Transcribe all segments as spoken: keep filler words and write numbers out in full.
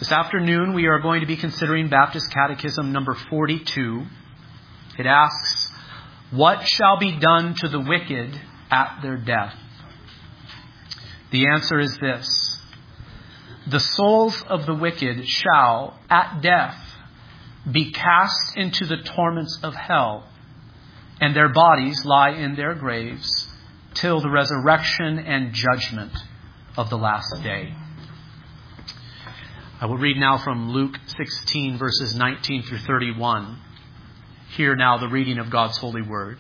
This afternoon we are going to be considering Baptist Catechism number forty-two. It asks, what shall be done to the wicked at their death? The answer is this: the souls of the wicked shall, at death, be cast into the torments of hell, and their bodies lie in their graves till the resurrection and judgment of the last day. I will read now from Luke sixteen, verses nineteen through thirty-one. Hear now the reading of God's holy word.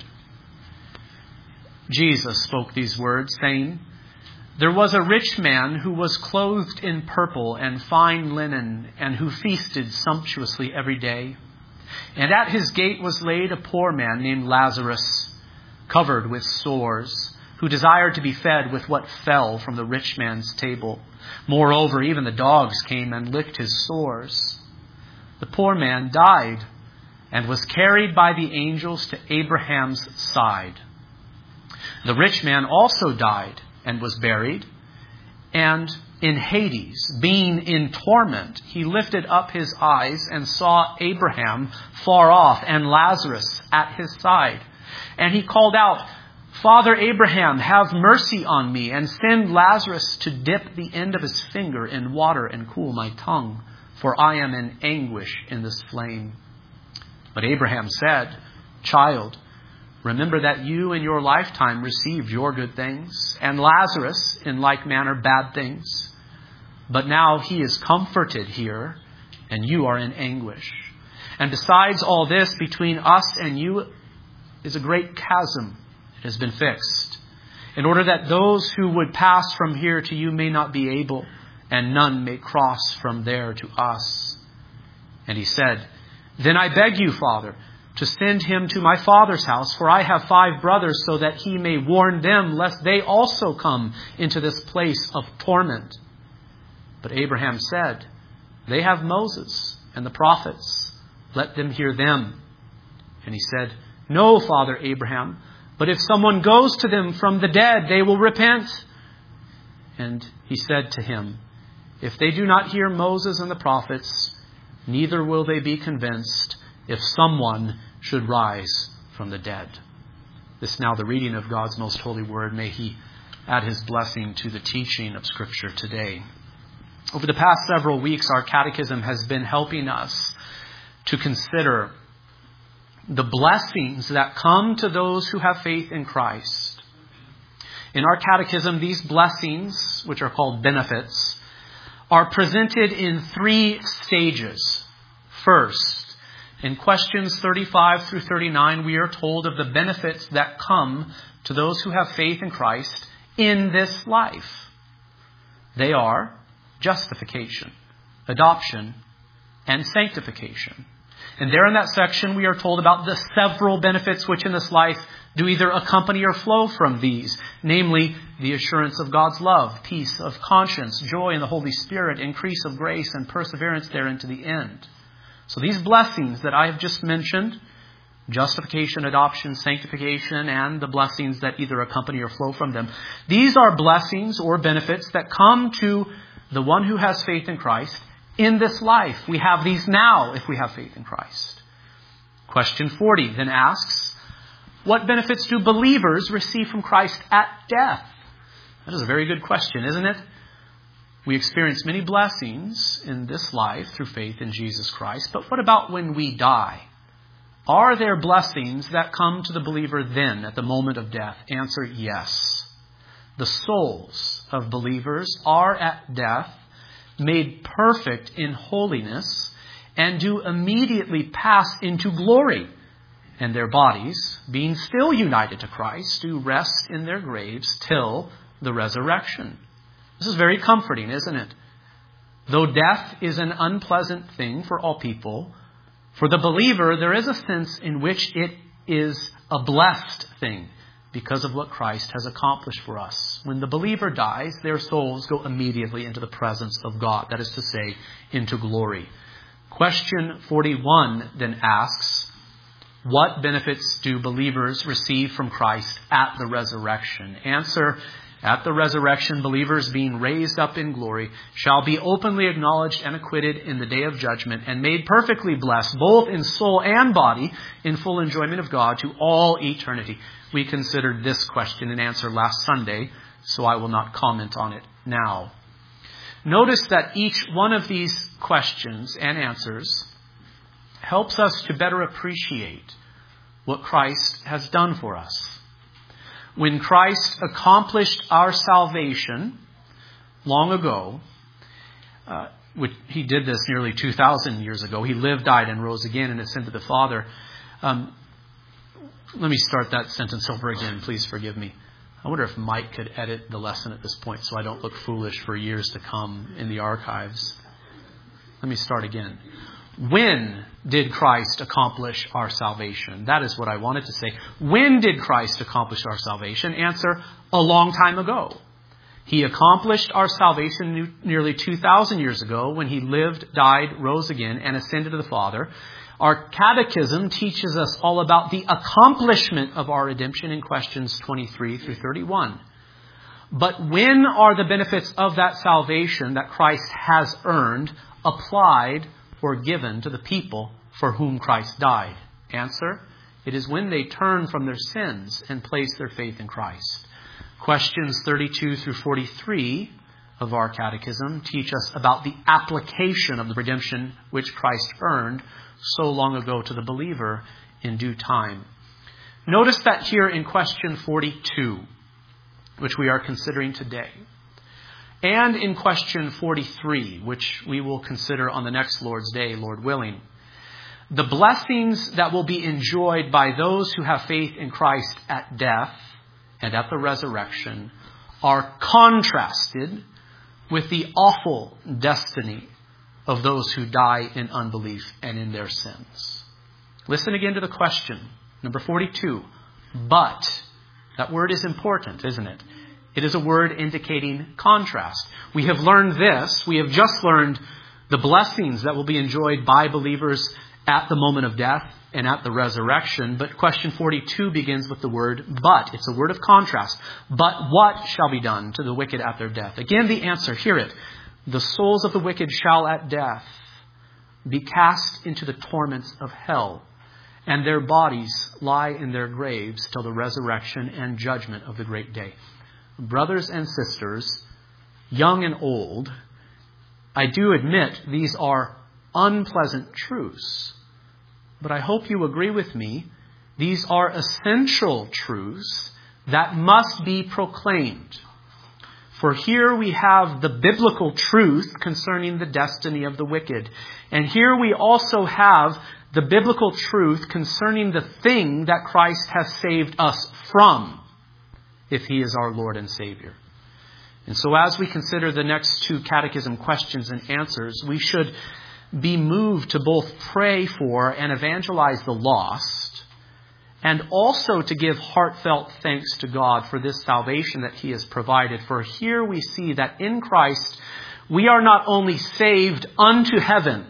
Jesus spoke these words, saying, There was a rich man who was clothed in purple and fine linen, and who feasted sumptuously every day. And at his gate was laid a poor man named Lazarus, covered with sores, who desired to be fed with what fell from the rich man's table. Moreover, even the dogs came and licked his sores. The poor man died and was carried by the angels to Abraham's side. The rich man also died and was buried. And in Hades, being in torment, he lifted up his eyes and saw Abraham far off and Lazarus at his side. And he called out, Father Abraham, have mercy on me, and send Lazarus to dip the end of his finger in water and cool my tongue, for I am in anguish in this flame. But Abraham said, Child, remember that you in your lifetime received your good things, and Lazarus in like manner bad things. But now he is comforted here, and you are in anguish. And besides all this, between us and you is a great chasm. It has been fixed, in order that those who would pass from here to you may not be able, and none may cross from there to us. And he said, Then I beg you, Father, to send him to my father's house, for I have five brothers, so that he may warn them, lest they also come into this place of torment. But Abraham said, They have Moses and the prophets. Let them hear them. And he said, No, Father Abraham, but if someone goes to them from the dead, they will repent. And he said to him, If they do not hear Moses and the prophets, neither will they be convinced if someone should rise from the dead. This is now the reading of God's most holy word. May he add his blessing to the teaching of Scripture today. Over the past several weeks, our catechism has been helping us to consider the blessings that come to those who have faith in Christ. In our catechism, these blessings, which are called benefits, are presented in three stages. First, in questions thirty-five through thirty-nine, we are told of the benefits that come to those who have faith in Christ in this life. They are justification, adoption, and sanctification. And there in that section, we are told about the several benefits which in this life do either accompany or flow from these, namely the assurance of God's love, peace of conscience, joy in the Holy Spirit, increase of grace, and perseverance therein to the end. So these blessings that I have just mentioned, justification, adoption, sanctification, and the blessings that either accompany or flow from them, these are blessings or benefits that come to the one who has faith in Christ in this life. We have these now if we have faith in Christ. Question forty then asks, what benefits do believers receive from Christ at death? That is a very good question, isn't it? We experience many blessings in this life through faith in Jesus Christ, but what about when we die? Are there blessings that come to the believer then at the moment of death? Answer, yes. The souls of believers are at death made perfect in holiness, and do immediately pass into glory. And their bodies, being still united to Christ, do rest in their graves till the resurrection. This is very comforting, isn't it? Though death is an unpleasant thing for all people, for the believer, there is a sense in which it is a blessed thing, because of what Christ has accomplished for us. When the believer dies, their souls go immediately into the presence of God. That is to say, into glory. Question forty-one then asks, what benefits do believers receive from Christ at the resurrection? Answer, At the resurrection, believers being raised up in glory shall be openly acknowledged and acquitted in the day of judgment and made perfectly blessed, both in soul and body, in full enjoyment of God to all eternity. We considered this question and answer last Sunday, so I will not comment on it now. Notice that each one of these questions and answers helps us to better appreciate what Christ has done for us. When Christ accomplished our salvation long ago, uh, which he did this nearly two thousand years ago. He lived, died, and rose again and ascended to the Father. Um, let me start that sentence over again. Please forgive me. I wonder if Mike could edit the lesson at this point so I don't look foolish for years to come in the archives. Let me start again. When did Christ accomplish our salvation? That is what I wanted to say. When did Christ accomplish our salvation? Answer, a long time ago. He accomplished our salvation nearly two thousand years ago when he lived, died, rose again, and ascended to the Father. Our catechism teaches us all about the accomplishment of our redemption in questions twenty-three through thirty-one. But when are the benefits of that salvation that Christ has earned applied or given to the people for whom Christ died? Answer, it is when they turn from their sins and place their faith in Christ. Questions thirty-two through forty-three of our catechism teach us about the application of the redemption which Christ earned so long ago to the believer in due time. Notice that here in question forty-two, which we are considering today, and in question forty-three, which we will consider on the next Lord's Day, Lord willing, the blessings that will be enjoyed by those who have faith in Christ at death and at the resurrection are contrasted with the awful destiny of those who die in unbelief and in their sins. Listen again to the question, number forty-two. But, that word is important, isn't it? It is a word indicating contrast. We have learned this. We have just learned the blessings that will be enjoyed by believers at the moment of death and at the resurrection. But question forty-two begins with the word but. It's a word of contrast. But what shall be done to the wicked at their death? Again, the answer, hear it. The souls of the wicked shall at death be cast into the torments of hell, and their bodies lie in their graves till the resurrection and judgment of the great day. Brothers and sisters, young and old, I do admit these are unpleasant truths. But I hope you agree with me, these are essential truths that must be proclaimed. For here we have the biblical truth concerning the destiny of the wicked. And here we also have the biblical truth concerning the thing that Christ has saved us from, if he is our Lord and Savior. And so as we consider the next two catechism questions and answers, we should be moved to both pray for and evangelize the lost, and also to give heartfelt thanks to God for this salvation that he has provided. For here we see that in Christ, we are not only saved unto heaven,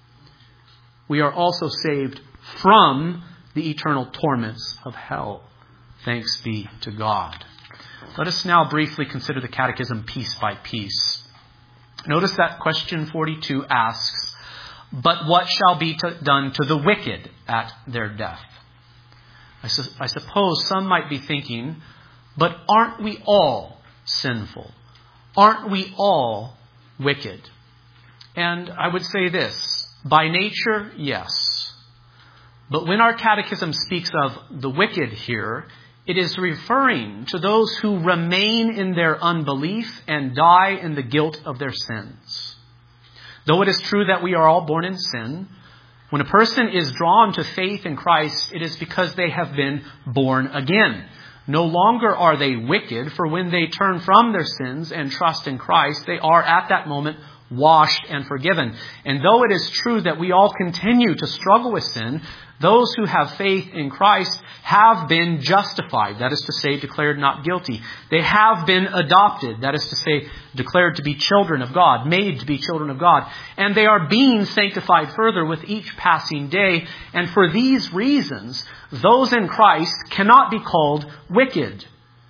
we are also saved from the eternal torments of hell. Thanks be to God. Let us now briefly consider the catechism piece by piece. Notice that question forty-two asks, but what shall be to, done to the wicked at their death? I, su- I suppose some might be thinking, but aren't we all sinful? Aren't we all wicked? And I would say this, by nature, yes. But when our catechism speaks of the wicked here, it is referring to those who remain in their unbelief and die in the guilt of their sins. Though it is true that we are all born in sin, when a person is drawn to faith in Christ, it is because they have been born again. No longer are they wicked, for when they turn from their sins and trust in Christ, they are at that moment washed and forgiven. And though it is true that we all continue to struggle with sin, those who have faith in Christ have been justified. That is to say, declared not guilty. They have been adopted. That is to say, declared to be children of God, made to be children of God. And they are being sanctified further with each passing day. And for these reasons, those in Christ cannot be called wicked.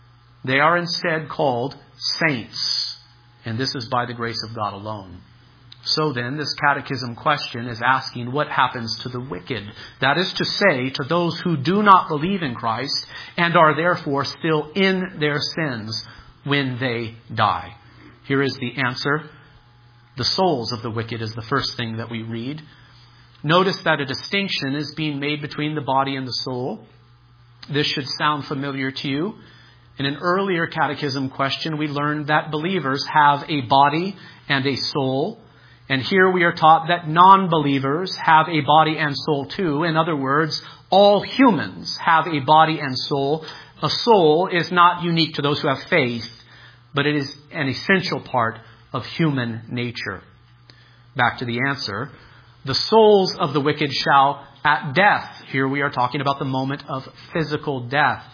They are instead called saints. And this is by the grace of God alone. So then, this catechism question is asking what happens to the wicked. That is to say, to those who do not believe in Christ and are therefore still in their sins when they die. Here is the answer. The souls of the wicked is the first thing that we read. Notice that a distinction is being made between the body and the soul. This should sound familiar to you. In an earlier catechism question, we learned that believers have a body and a soul. And here we are taught that non-believers have a body and soul too. In other words, all humans have a body and soul. A soul is not unique to those who have faith, but it is an essential part of human nature. Back to the answer. The souls of the wicked shall at death. Here we are talking about the moment of physical death.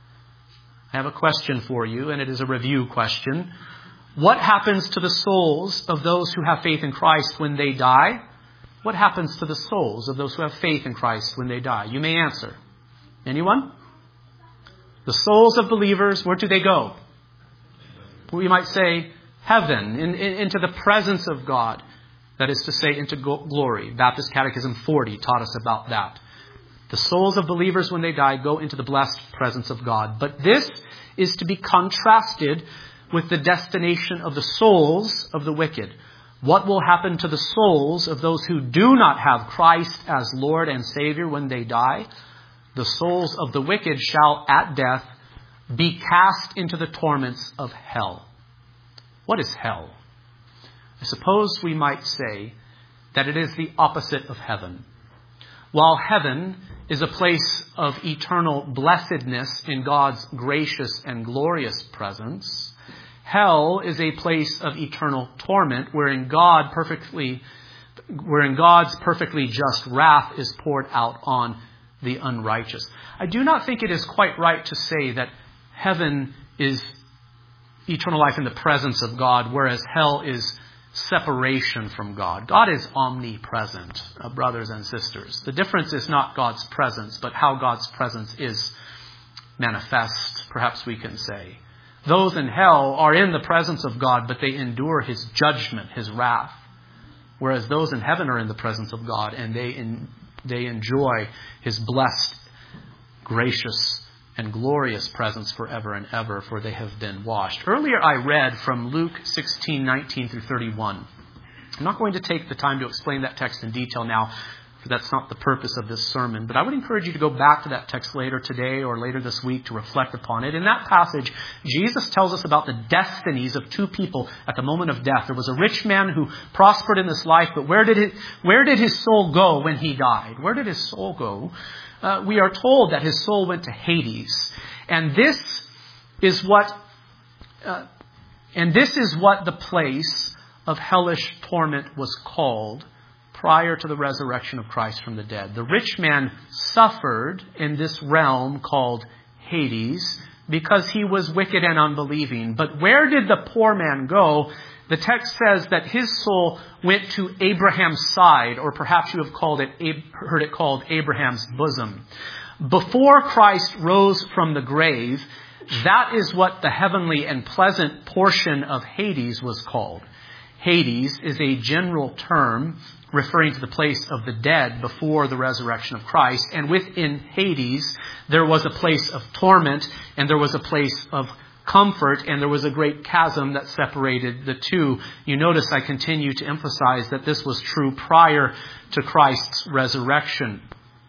I have a question for you, and it is a review question. What happens to the souls of those who have faith in Christ when they die? What happens to the souls of those who have faith in Christ when they die? You may answer. Anyone? The souls of believers, where do they go? We might say heaven, in, in, into the presence of God. That is to say, into glory. Baptist Catechism forty taught us about that. The souls of believers, when they die, go into the blessed presence of God. But this is to be contrasted with the destination of the souls of the wicked. What will happen to the souls of those who do not have Christ as Lord and Savior when they die? The souls of the wicked shall at death be cast into the torments of hell. What is hell? I suppose we might say that it is the opposite of heaven. While heaven is a place of eternal blessedness in God's gracious and glorious presence, hell is a place of eternal torment wherein God perfectly, wherein God's perfectly just wrath is poured out on the unrighteous. I do not think it is quite right to say that heaven is eternal life in the presence of God, whereas hell is separation from God. God is omnipresent, uh, brothers and sisters. The difference is not God's presence, but how God's presence is manifest, perhaps we can say. Those in hell are in the presence of God, but they endure His judgment, His wrath. Whereas those in heaven are in the presence of God, and they in, they enjoy His blessed, gracious, and glorious presence forever and ever, for they have been washed. Earlier I read from Luke sixteen, nineteen through thirty-one. I'm not going to take the time to explain that text in detail now, for that's not the purpose of this sermon. But I would encourage you to go back to that text later today or later this week to reflect upon it. In that passage, Jesus tells us about the destinies of two people at the moment of death. There was a rich man who prospered in this life, but where did it, where did his soul go when he died? Where did his soul go? Uh, we are told that his soul went to Hades. And this is what, uh, and this is what the place of hellish torment was called prior to the resurrection of Christ from the dead. The rich man suffered in this realm called Hades because he was wicked and unbelieving. But where did the poor man go? The text says that his soul went to Abraham's side, or perhaps you have called it, heard it called Abraham's bosom. Before Christ rose from the grave, that is what the heavenly and pleasant portion of Hades was called. Hades is a general term referring to the place of the dead before the resurrection of Christ. And within Hades, there was a place of torment and there was a place of comfort, and there was a great chasm that separated the two. You notice I continue to emphasize that this was true prior to Christ's resurrection.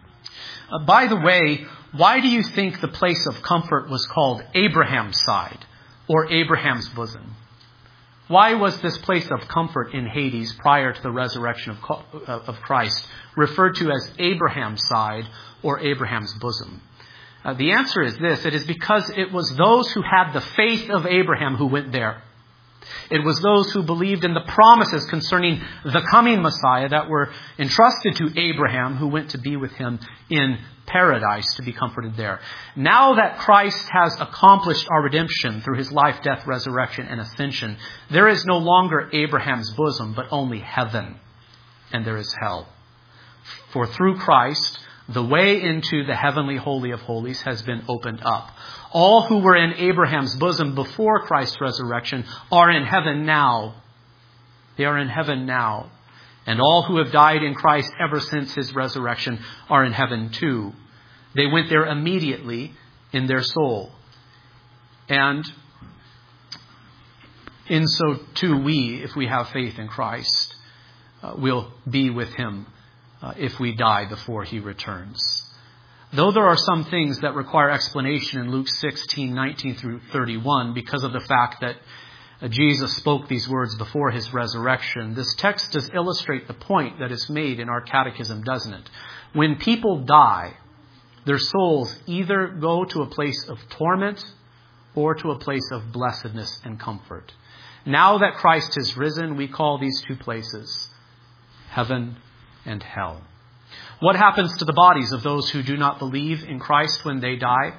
Uh, by the way, why do you think the place of comfort was called Abraham's side or Abraham's bosom? Why was this place of comfort in Hades prior to the resurrection of, of Christ referred to as Abraham's side or Abraham's bosom? Uh, the answer is this. It is because it was those who had the faith of Abraham who went there. It was those who believed in the promises concerning the coming Messiah that were entrusted to Abraham who went to be with him in paradise to be comforted there. Now that Christ has accomplished our redemption through his life, death, resurrection, and ascension, there is no longer Abraham's bosom, but only heaven, and there is hell. For through Christ, The way into the heavenly Holy of Holies has been opened up. All who were in Abraham's bosom before Christ's resurrection are in heaven now. They are in heaven now. And all who have died in Christ ever since his resurrection are in heaven too. They went there immediately in their soul. And in so too we, if we have faith in Christ, uh, will be with him uh, if we die before he returns. Though there are some things that require explanation in Luke sixteen, nineteen through thirty-one because of the fact that uh, Jesus spoke these words before his resurrection, this text does illustrate the point that is made in our catechism, doesn't it? When people die, their souls either go to a place of torment or to a place of blessedness and comfort. Now that Christ has risen, we call these two places heaven and hell. What happens to the bodies of those who do not believe in Christ when they die?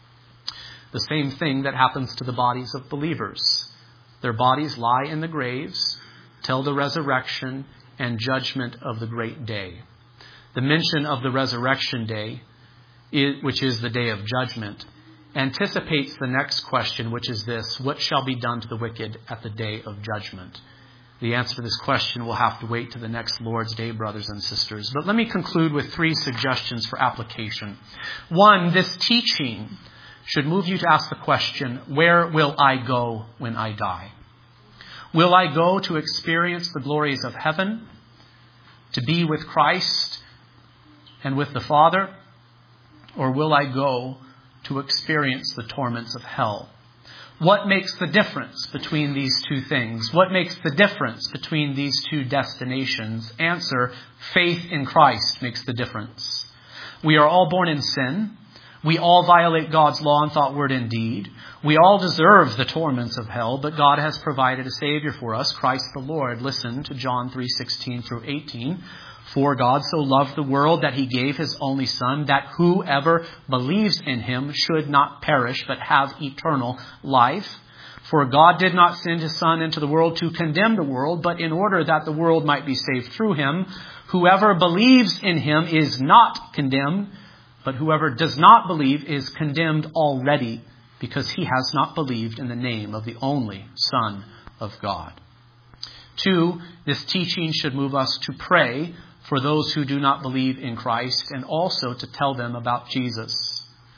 The same thing that happens to the bodies of believers. Their bodies lie in the graves till the resurrection and judgment of the great day. The mention of the resurrection day, which is the day of judgment, anticipates the next question, which is this: what shall be done to the wicked at the day of judgment? The answer to this question will have to wait to the next Lord's Day, brothers and sisters. But let me conclude with three suggestions for application. One, this teaching should move you to ask the question, where will I go when I die? Will I go to experience the glories of heaven, to be with Christ and with the Father? Or will I go to experience the torments of hell? What makes the difference between these two things? What makes the difference between these two destinations? Answer, faith in Christ makes the difference. We are all born in sin. We all violate God's law in thought, word, and deed. We all deserve the torments of hell, but God has provided a Savior for us, Christ the Lord. Listen to John three sixteen through eighteen. For God so loved the world that he gave his only Son, that whoever believes in him should not perish, but have eternal life. For God did not send his Son into the world to condemn the world, but in order that the world might be saved through him. Whoever believes in him is not condemned, but whoever does not believe is condemned already, because he has not believed in the name of the only Son of God. Two, this teaching should move us to pray for those who do not believe in Christ, and also to tell them about Jesus.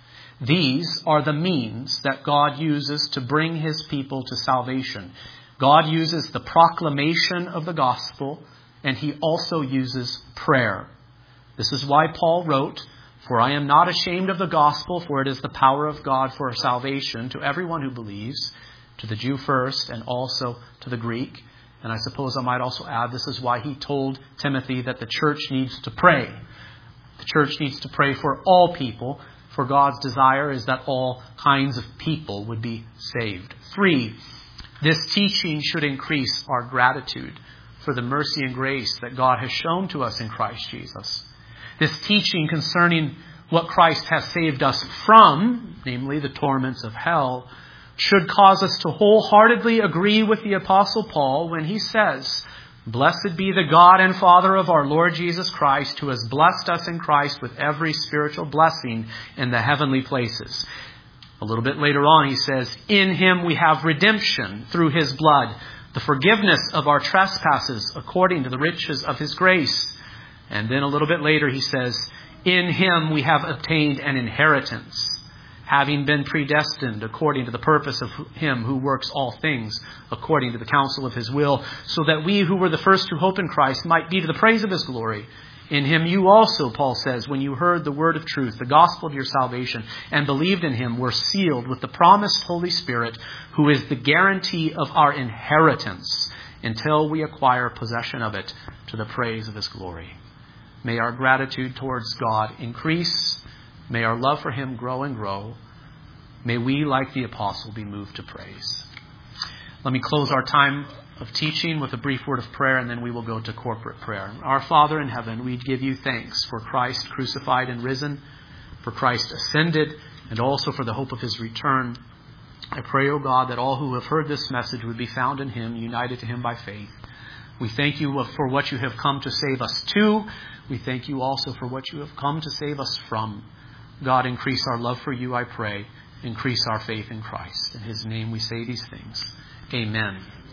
These are the means that God uses to bring his people to salvation. God uses the proclamation of the gospel, and he also uses prayer. This is why Paul wrote, "For I am not ashamed of the gospel, for it is the power of God for salvation to everyone who believes, to the Jew first, and also to the Greek." And I suppose I might also add, this is why he told Timothy that the church needs to pray. The church needs to pray for all people, for God's desire is that all kinds of people would be saved. Three, this teaching should increase our gratitude for the mercy and grace that God has shown to us in Christ Jesus. This teaching concerning what Christ has saved us from, namely the torments of hell, should cause us to wholeheartedly agree with the Apostle Paul when he says, "Blessed be the God and Father of our Lord Jesus Christ, who has blessed us in Christ with every spiritual blessing in the heavenly places." A little bit later on he says, "In him we have redemption through his blood, the forgiveness of our trespasses according to the riches of his grace." And then a little bit later he says, "In him we have obtained an inheritance, having been predestined according to the purpose of him who works all things according to the counsel of his will, so that we who were the first to hope in Christ might be to the praise of his glory. In him you also," Paul says, "when you heard the word of truth, the gospel of your salvation, and believed in him, were sealed with the promised Holy Spirit, who is the guarantee of our inheritance until we acquire possession of it to the praise of his glory." May our gratitude towards God increase. May our love for him grow and grow. May we, like the apostle, be moved to praise. Let me close our time of teaching with a brief word of prayer, and then we will go to corporate prayer. Our Father in heaven, we give you thanks for Christ crucified and risen, for Christ ascended, and also for the hope of his return. I pray, O God, that all who have heard this message would be found in him, united to him by faith. We thank you for what you have come to save us to. We thank you also for what you have come to save us from. God, increase our love for you, I pray. Increase our faith in Christ. In his name we say these things. Amen.